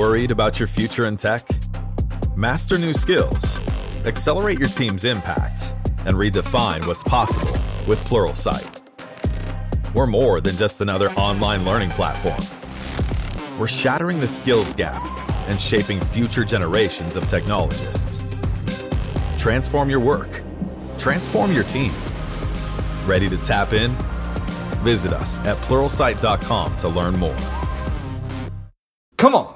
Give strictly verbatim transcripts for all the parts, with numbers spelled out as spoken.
Worried about your future in tech? Master new skills, accelerate your team's impact, and redefine what's possible with Pluralsight. We're more than just another online learning platform. We're shattering the skills gap and shaping future generations of technologists. Transform your work. Transform your team. Ready to tap in? Visit us at pluralsight dot com to learn more. Come on.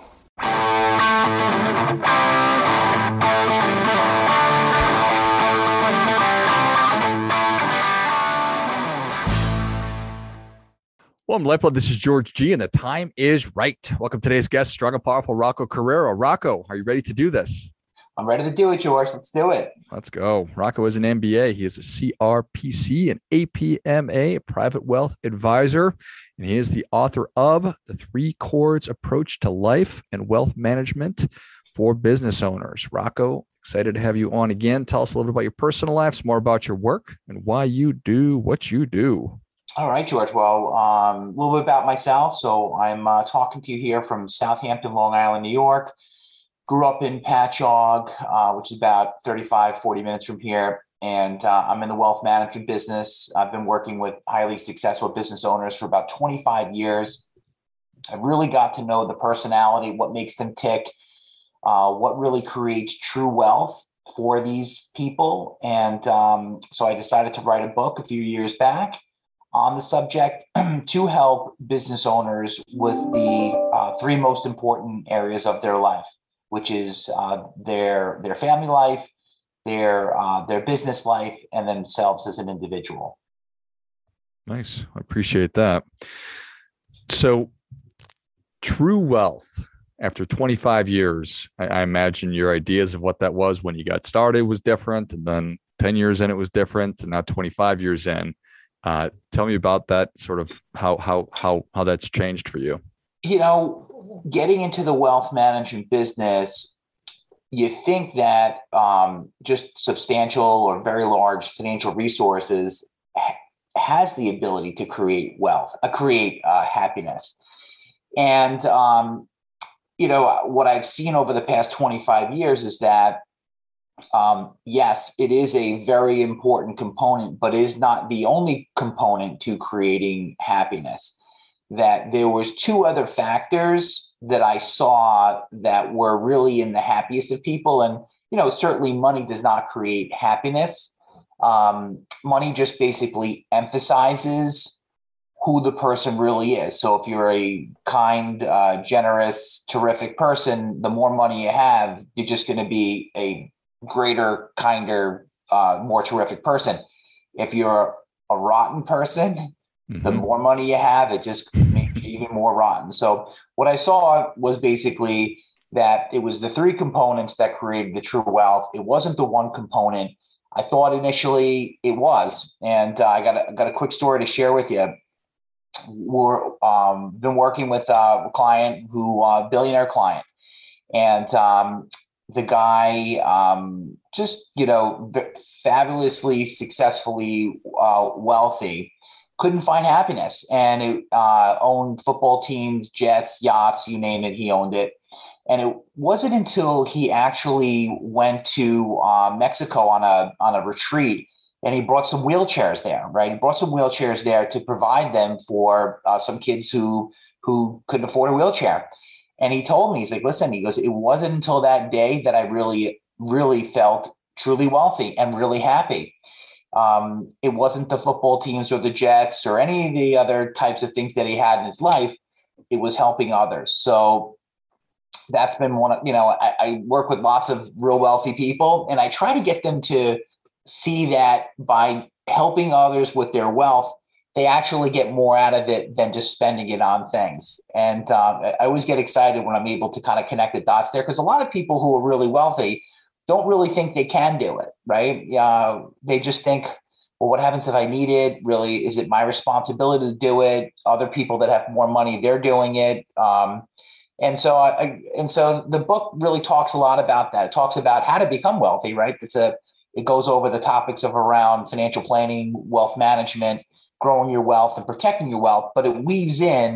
Welcome to Lifeblood. This is George G, and the time is right. Welcome to today's guest, strong and powerful Rocco Carrero. Rocco, are you ready to do this? I'm ready to do it, George. Let's do it. Let's go. Rocco is an M B A. He is a C R P C, an A P M A, a private wealth advisor, and he is the author of The Three Chords Approach to Life and Wealth Management for Business Owners. Rocco, excited to have you on again. Tell us a little bit about your personal life, some more about your work, and why you do what you do. All right, George. Well, um, a little bit about myself. So I'm uh, talking to you here from Southampton, Long Island, New York. Grew up in Patchogue, uh, which is about thirty-five, forty minutes from here. And uh, I'm in the wealth management business. I've been working with highly successful business owners for about twenty-five years. I really got to know the personality, what makes them tick, uh, what really creates true wealth for these people. And um, so I decided to write a book a few years back on the subject to help business owners with the uh, three most important areas of their life, which is uh, their their family life, their uh, their business life, and themselves as an individual. Nice. I appreciate that. So true wealth, after twenty-five years, I, I imagine your ideas of what that was when you got started was different, and then ten years in it was different, and now twenty-five years in. Uh, tell me about that, sort of how how how how that's changed for you. You know, getting into the wealth management business, you think that um, just substantial or very large financial resources ha- has the ability to create wealth, uh, create uh, happiness. And, um, you know, what I've seen over the past twenty-five years is that Um, yes, it is a very important component, but is not the only component to creating happiness. That there was two other factors that I saw that were really in the happiest of people. And, you know, certainly money does not create happiness. Um, money just basically emphasizes who the person really is. So if you're a kind, uh, generous, terrific person, the more money you have, you're just going to be a greater, kinder, uh, more terrific person. If you're a rotten person, mm-hmm. the more money you have, it just makes you even more rotten. So what I saw was basically that it was the three components that created the true wealth. It wasn't the one component. I thought initially it was. And uh, I got a, got a quick story to share with you. We're um, been working with a client who, uh, billionaire client. And um, the guy um, just, you know, fabulously, successfully uh, wealthy, couldn't find happiness, and it, uh, owned football teams, jets, yachts, you name it, he owned it. And it wasn't until he actually went to uh, Mexico on a on a retreat, and he brought some wheelchairs there, right? He brought some wheelchairs there to provide them for uh, some kids who who couldn't afford a wheelchair. And he told me, he's like, listen, he goes, it wasn't until that day that I really, really felt truly wealthy and really happy. Um, it wasn't the football teams or the Jets or any of the other types of things that he had in his life. It was helping others. So that's been one of, you know, I, I work with lots of real wealthy people, and I try to get them to see that by helping others with their wealth, they actually get more out of it than just spending it on things. And um, I always get excited when I'm able to kind of connect the dots there, because a lot of people who are really wealthy don't really think they can do it, right? Uh, they just think, well, what happens if I need it? Really, is it my responsibility to do it? Other people that have more money, they're doing it. Um, and so I, and so the book really talks a lot about that. It talks about how to become wealthy, right? It's a, it goes over the topics of around financial planning, wealth management, growing your wealth and protecting your wealth, but it weaves in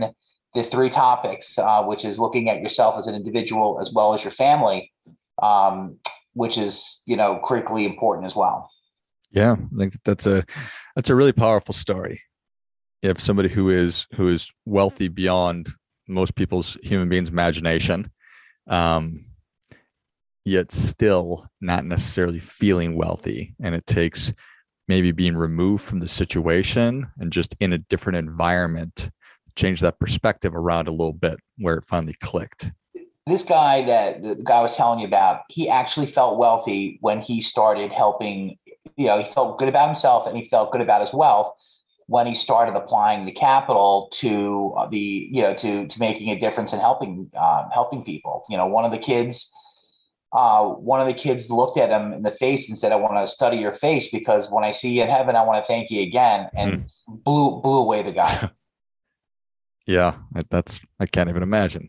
the three topics, uh, which is looking at yourself as an individual as well as your family, um, which is, you know, critically important as well. Yeah, I think that's a that's a really powerful story. You have somebody who is who is wealthy beyond most people's human beings' imagination, um, yet still not necessarily feeling wealthy, and it takes maybe being removed from the situation and just in a different environment, change that perspective around a little bit where it finally clicked. This guy that the guy I was telling you about, he actually felt wealthy when he started helping. You know, he felt good about himself and he felt good about his wealth when he started applying the capital to uh, the, you know, to to making a difference and helping uh, helping people. You know, one of the kids, uh, one of the kids looked at him in the face and said, "I want to study your face because when I see you in heaven, I want to thank you again," and mm-hmm. blew blew away the guy. Yeah, that's I can't even imagine.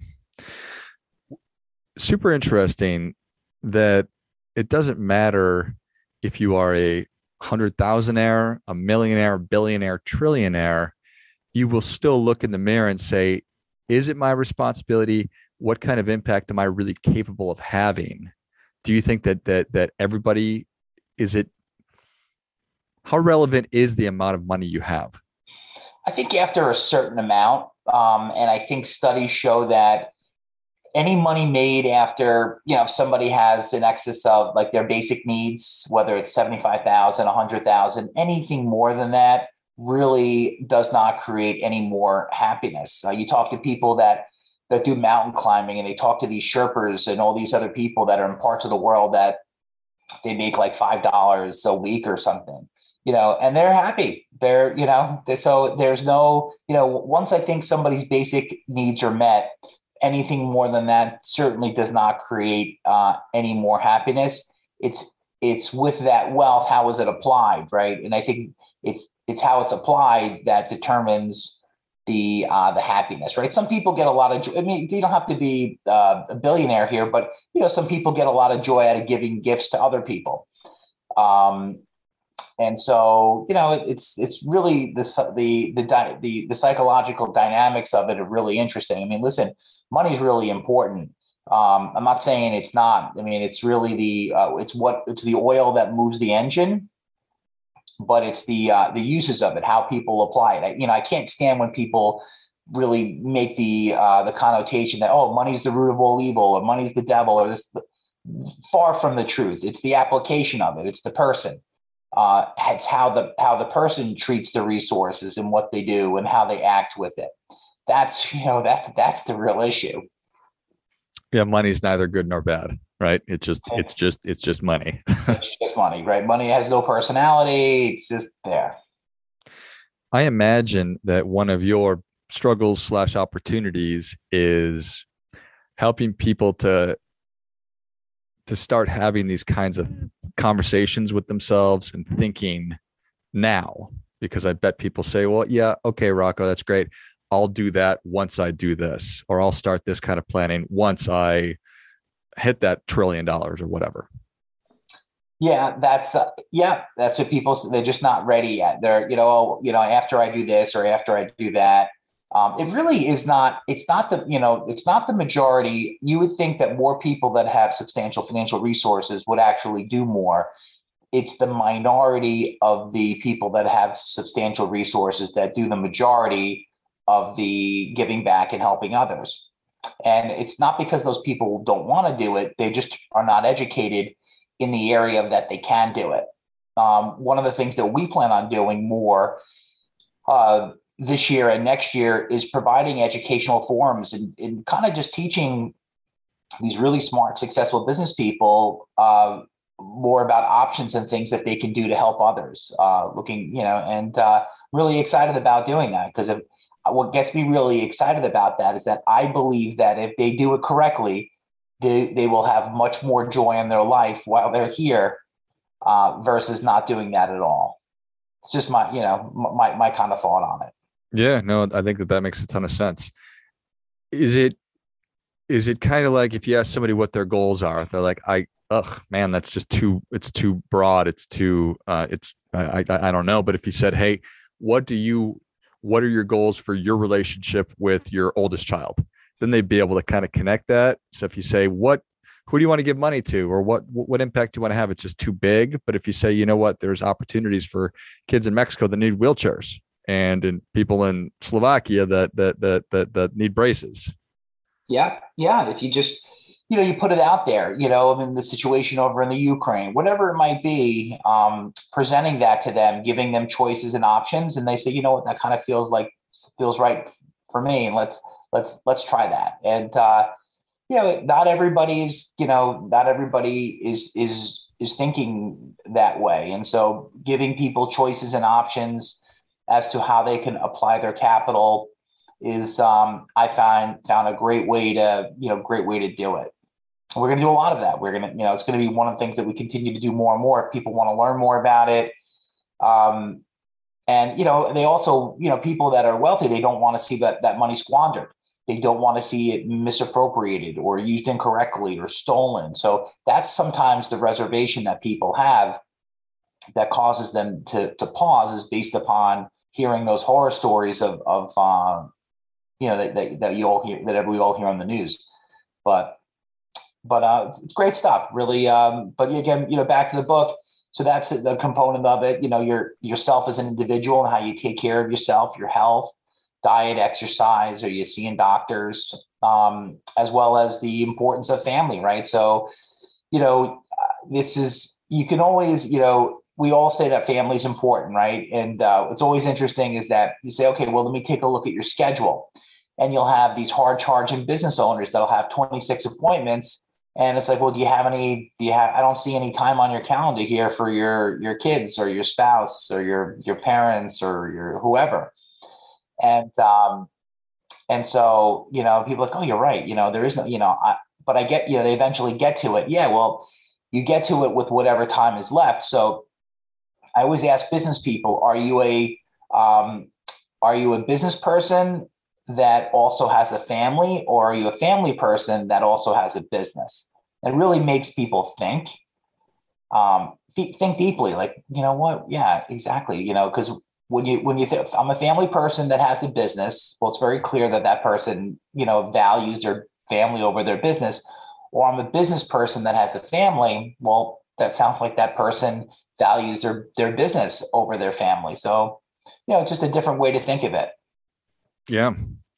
Super interesting that it doesn't matter if you are a hundred thousandaire, a millionaire, billionaire, trillionaire, you will still look in the mirror and say, is it my responsibility? What kind of impact am I really capable of having? Do you think that that that everybody, is it, how relevant is the amount of money you have? I think after a certain amount, um, and I think studies show that any money made after, you know, if somebody has an excess of like their basic needs, whether it's seventy-five thousand, a hundred thousand, anything more than that really does not create any more happiness. Uh, you talk to people that, that do mountain climbing and they talk to these Sherpas and all these other people that are in parts of the world that they make like five dollars a week or something, you know, and they're happy. They're, you know, they, so there's no, you know, once I think somebody's basic needs are met, anything more than that certainly does not create uh, any more happiness. It's it's with that wealth, how is it applied, right? And I think it's it's how it's applied that determines the uh, the happiness, right? Some people get a lot of joy. I mean, you don't have to be uh, a billionaire here, but you know, some people get a lot of joy out of giving gifts to other people. Um, and so, you know, it, it's it's really the the the the the psychological dynamics of it are really interesting. I mean, listen. Money is really important. Um, I'm not saying it's not. I mean, it's really the uh, it's what it's the oil that moves the engine, but it's the uh, the uses of it, how people apply it. I, you know, I can't stand when people really make the uh, the connotation that, oh, money's the root of all evil, or money's the devil, or this. Far from the truth. It's the application of it. It's the person. Uh, it's how the how the person treats the resources and what they do and how they act with it. That's, you know, that that's the real issue. Yeah, money's neither good nor bad, right? It's just it's just it's just money. It's just money, right? Money has no personality. It's just there. I imagine that one of your struggles slash opportunities is helping people to to start having these kinds of conversations with themselves and thinking now, because I bet people say, well, yeah, okay, Rocco, that's great. I'll do that once I do this, or I'll start this kind of planning once I hit that trillion dollars or whatever. Yeah, that's uh, yeah, that's what people, they're just not ready yet. They're, you know, you know, after I do this or after I do that. Um, it really is not, it's not the, you know, it's not the majority. You would think that more people that have substantial financial resources would actually do more. It's the minority of the people that have substantial resources that do the majority of the giving back and helping others. And it's not because those people don't want to do it. They just are not educated in the area that they can do it. Um, one of the things that we plan on doing more uh, this year and next year is providing educational forums and, and kind of just teaching these really smart, successful business people uh, more about options and things that they can do to help others. Uh, looking, you know, and uh, really excited about doing that, because if what gets me really excited about that is that I believe that if they do it correctly, they, they will have much more joy in their life while they're here uh, versus not doing that at all. It's just my, you know, my, my kind of thought on it. Yeah, no, I think that that makes a ton of sense. Is it, is it kind of like if you ask somebody what their goals are, they're like, I, ugh, man, that's just too, it's too broad. It's too, uh, it's, I, I, I don't know. But if you said, hey, what do you, what are your goals for your relationship with your oldest child? Then they'd be able to kind of connect that. So if you say, what, who do you want to give money to, or what, what impact do you want to have? It's just too big. But if you say, you know what, there's opportunities for kids in Mexico that need wheelchairs, and in people in Slovakia that, that, that, that, that need braces. Yeah. Yeah. If you just, you know, you put it out there, you know, I mean, the situation over in the Ukraine, whatever it might be, um, presenting that to them, giving them choices and options. And they say, you know what, that kind of feels like, feels right for me. And let's, let's, let's try that. And, uh, you know, not everybody's, you know, not everybody is, is, is thinking that way. And so giving people choices and options as to how they can apply their capital is, um, I find, found a great way to, you know, great way to do it. We're going to do a lot of that. We're going to, you know, it's going to be one of the things that we continue to do more and more. If people want to learn more about it. Um, and, you know, they also, you know, people that are wealthy, they don't want to see that, that money squandered. They don't want to see it misappropriated or used incorrectly or stolen. So that's sometimes the reservation that people have that causes them to, to pause, is based upon hearing those horror stories of, of um, you know, that, that, that you all hear, that we all hear on the news. But But uh, it's great stuff, really. Um, but again, you know, back to the book. So that's the component of it. You know, your yourself as an individual and how you take care of yourself, your health, diet, exercise. Are you seeing doctors? Um, as well as the importance of family, right? So, you know, this is, you can always, you know, we all say that family is important, right? And uh, what's always interesting is that you say, okay, well, let me take a look at your schedule, and you'll have these hard charging business owners that'll have twenty-six appointments. And it's like, well, do you have any, do you have, I don't see any time on your calendar here for your, your kids or your spouse or your, your parents or your whoever. And, um, and so, you know, people are like, oh, you're right. You know, there is no, you know, I, but I get, you know, they eventually get to it. Yeah. Well, you get to it with whatever time is left. So I always ask business people, are you a, um, are you a business person that also has a family, or are you a family person that also has a business? It really makes people think, um, think deeply, like, you know what? Yeah, exactly. You know, because when you, when you think, I'm a family person that has a business, well, it's very clear that that person, you know, values their family over their business. Or I'm a business person that has a family. Well, that sounds like that person values their, their business over their family. So, you know, just a different way to think of it. Yeah.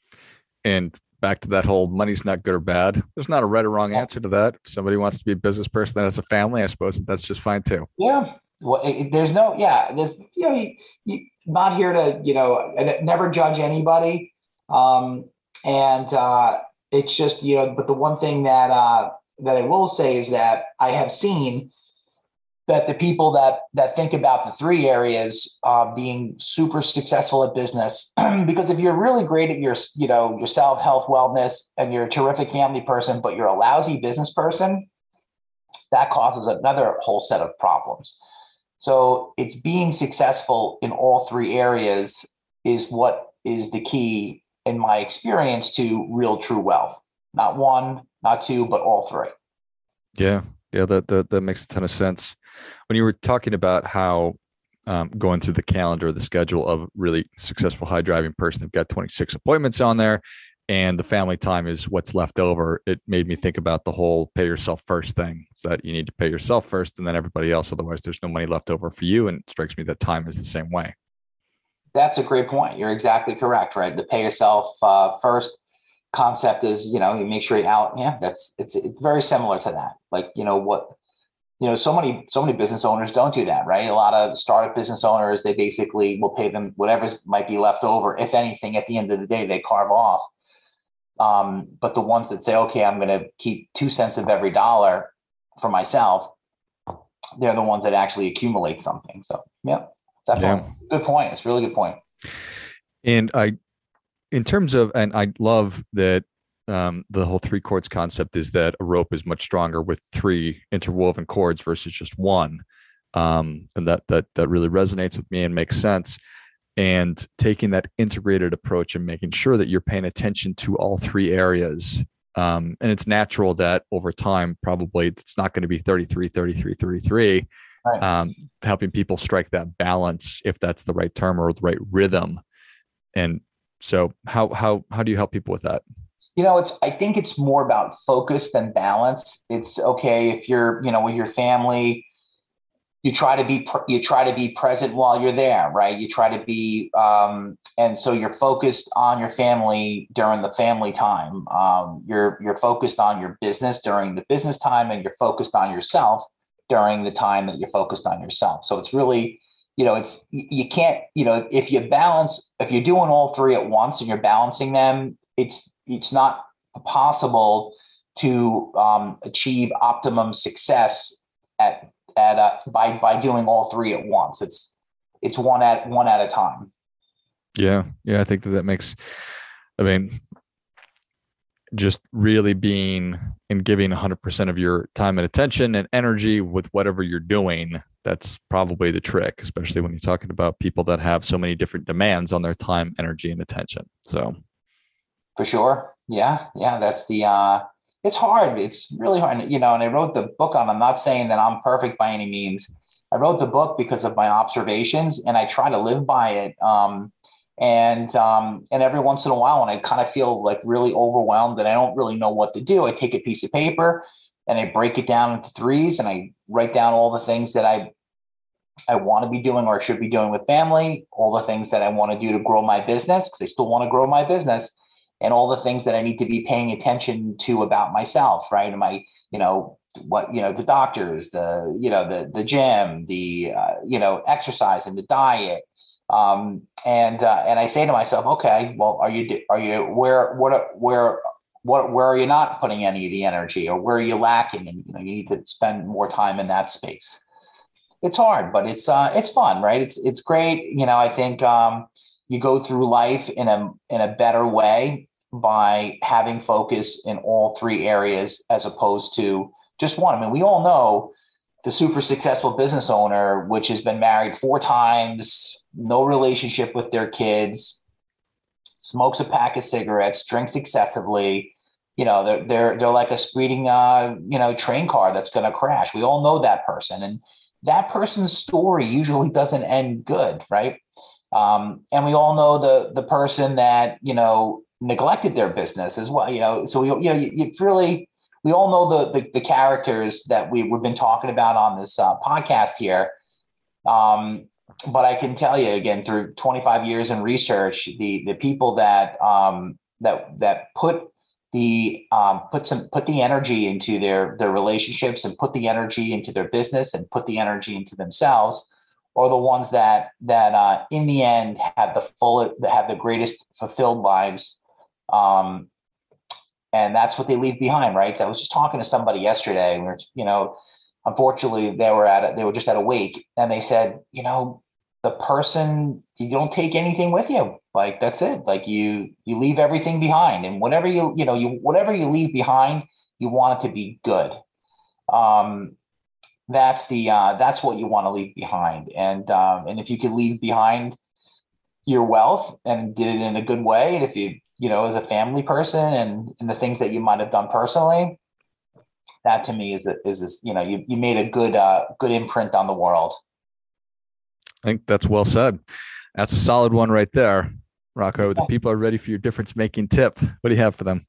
And back to that whole money's not good or bad. There's not a right or wrong answer to that. If somebody wants to be a business person that has a family, I suppose that's just fine too. Yeah. Well, it, there's no, yeah, there's, you know, you, you, not here to, you know, never judge anybody. Um, and uh, it's just, you know, but the one thing that, uh, that I will say is that I have seen that the people that that think about the three areas uh, being super successful at business, because if you're really great at your, you know, yourself, health, wellness, and you're a terrific family person, but you're a lousy business person, that causes another whole set of problems. So it's being successful in all three areas is what is the key, in my experience, to real true wealth. Not one, not two, but all three. Yeah. Yeah. That, that, that makes a ton of sense. When you were talking about how um, going through the calendar, the schedule of really successful high driving person, they've got twenty-six appointments on there, and the family time is what's left over. It made me think about the whole pay yourself first thing. It's that you need to pay yourself first and then everybody else. Otherwise, there's no money left over for you. And it strikes me that time is the same way. That's a great point. You're exactly correct, right? The pay yourself uh, first concept is, you know, you make sure you're out. Yeah, that's it's it's very similar to that. Like, you know, what. You know, so many, so many business owners don't do that, right? A lot of startup business owners, they basically will pay them whatever might be left over. If anything, at the end of the day, they carve off. Um, but the ones that say, okay, I'm going to keep two cents of every dollar for myself, they're the ones that actually accumulate something. So, yeah, definitely. Yeah. Good point. It's a really good point. And I, in terms of, and I love that Um, the whole three chords concept is that a rope is much stronger with three interwoven chords versus just one. Um, and that, that, that really resonates with me and makes sense. And taking that integrated approach and making sure that you're paying attention to all three areas. Um, and it's natural that over time, probably it's not going to be thirty-three, thirty-three, thirty-three, right. um, helping people strike that balance, if that's the right term or the right rhythm. And so how, how, how do you help people with that? You know, it's, I think it's more about focus than balance. It's okay if you're, you know, with your family, you try to be, you try to be present while you're there, right? You try to be, um, and so you're focused on your family during the family time. Um, you're, you're focused on your business during the business time, and you're focused on yourself during the time that you're focused on yourself. So it's really, you know, it's, you can't, you know, if you balance, if you're doing all three at once and you're balancing them, it's, it's not possible to um, achieve optimum success at, at uh, by by doing all three at once. It's it's one at one at a time. Yeah, yeah, I think that that makes. I mean, just really being and giving one hundred percent of your time and attention and energy with whatever you're doing. That's probably the trick, especially when you're talking about people that have so many different demands on their time, energy, and attention. So. For sure. Yeah. Yeah. That's the, uh, it's hard. It's really hard. You know, and I wrote the book on, I'm not saying that I'm perfect by any means. I wrote the book because of my observations, and I try to live by it. Um, and, um, and every once in a while, when I kind of feel like really overwhelmed and I don't really know what to do, I take a piece of paper and I break it down into threes, and I write down all the things that I, I want to be doing or should be doing with family, all the things that I want to do to grow my business, because I still want to grow my business, and all the things that I need to be paying attention to about myself, right? Am I, you know, what, you know, the doctors, the, you know, the, the gym, the, uh, you know, exercise and the diet. Um, and, uh, and I say to myself, okay, well, are you, are you, where, what, where, what, where are you not putting any of the energy, or where are you lacking? And, you know, you need to spend more time in that space. It's hard, but it's, uh, it's fun, right? It's, it's great. You know, I think, um, you go through life in a, in a better way by having focus in all three areas as opposed to just one. I mean, we all know the super successful business owner, which has been married four times, no relationship with their kids, smokes a pack of cigarettes, drinks excessively. You know, they're they're they're like a speeding uh, you know, train car that's going to crash. We all know that person, and that person's story usually doesn't end good, right? Um, and we all know the the person that, you know, neglected their business as well. You know, so we, you know, it's really, we all know the the, the characters that we, we've been talking about on this uh, podcast here. Um, but I can tell you again, through twenty-five years in research, the the people that um, that that put the um, put some put the energy into their their relationships, and put the energy into their business, and put the energy into themselves, are the ones that that uh, in the end have the full have the greatest fulfilled lives. Um, and that's what they leave behind, right? I was just talking to somebody yesterday, where, you know, unfortunately they were at a, they were just at a wake, and they said, you know, the person, you don't take anything with you. Like, that's it. Like, you, you leave everything behind, and whatever you, you know, you, whatever you leave behind, you want it to be good. Um, that's the, uh, that's what you want to leave behind. And, um, and if you could leave behind your wealth and did it in a good way, and if you, you know, as a family person, and, and the things that you might have done personally, that to me is a, is this, you know, you, you made a good, uh, good imprint on the world. I think that's well said. That's a solid one right there. Rocco, the people are ready for your difference making tip. What do you have for them?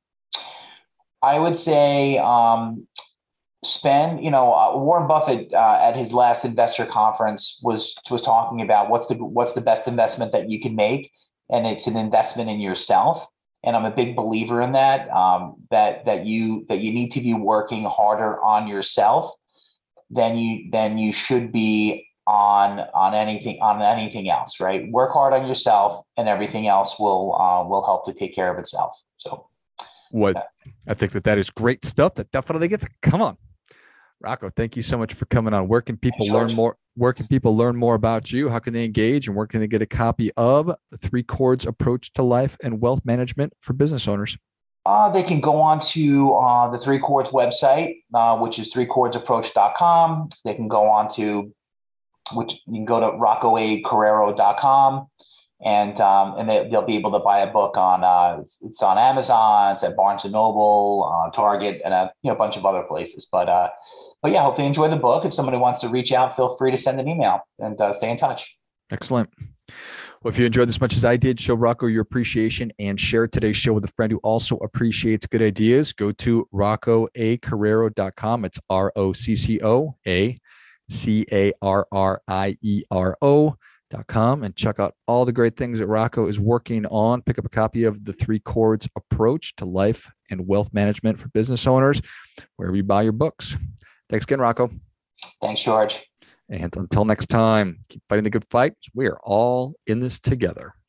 I would say, um, spend, you know, uh, Warren Buffett uh, at his last investor conference was, was talking about what's the, what's the best investment that you can make. And it's an investment in yourself. And I'm a big believer in that, um, that, that you, that you need to be working harder on yourself than you, than you should be on, on anything, on anything else, right? Work hard on yourself, and everything else will, uh, will help to take care of itself. So what, yeah. I think that that is great stuff. That definitely gets, come on, Rocco, thank you so much for coming on. Where can people sure. learn more? Where can people learn more about you? How can they engage, and where can they get a copy of The Three Chords Approach to Life and Wealth Management for Business Owners? Uh, they can go on to uh, the Three Chords website, uh, which is three chords approach dot com. They can go on to, which you can go to rocco a carrero dot com, and um, and they, they'll be able to buy a book on, uh, it's, it's on Amazon, it's at Barnes and Noble, uh, Target, and a you know bunch of other places. But uh, but yeah, hope they enjoy the book. If somebody wants to reach out, feel free to send an email, and uh, stay in touch. Excellent. Well, if you enjoyed this as much as I did, show Rocco your appreciation and share today's show with a friend who also appreciates good ideas. Go to rocco a carrero dot com. It's R O C C O A C A R R I E R O dot com and check out all the great things that Rocco is working on. Pick up a copy of the Three Chords Approach to Life and Wealth Management for Business Owners, wherever you buy your books. Thanks again, Rocco. Thanks, George. And until next time, keep fighting the good fight. We are all in this together.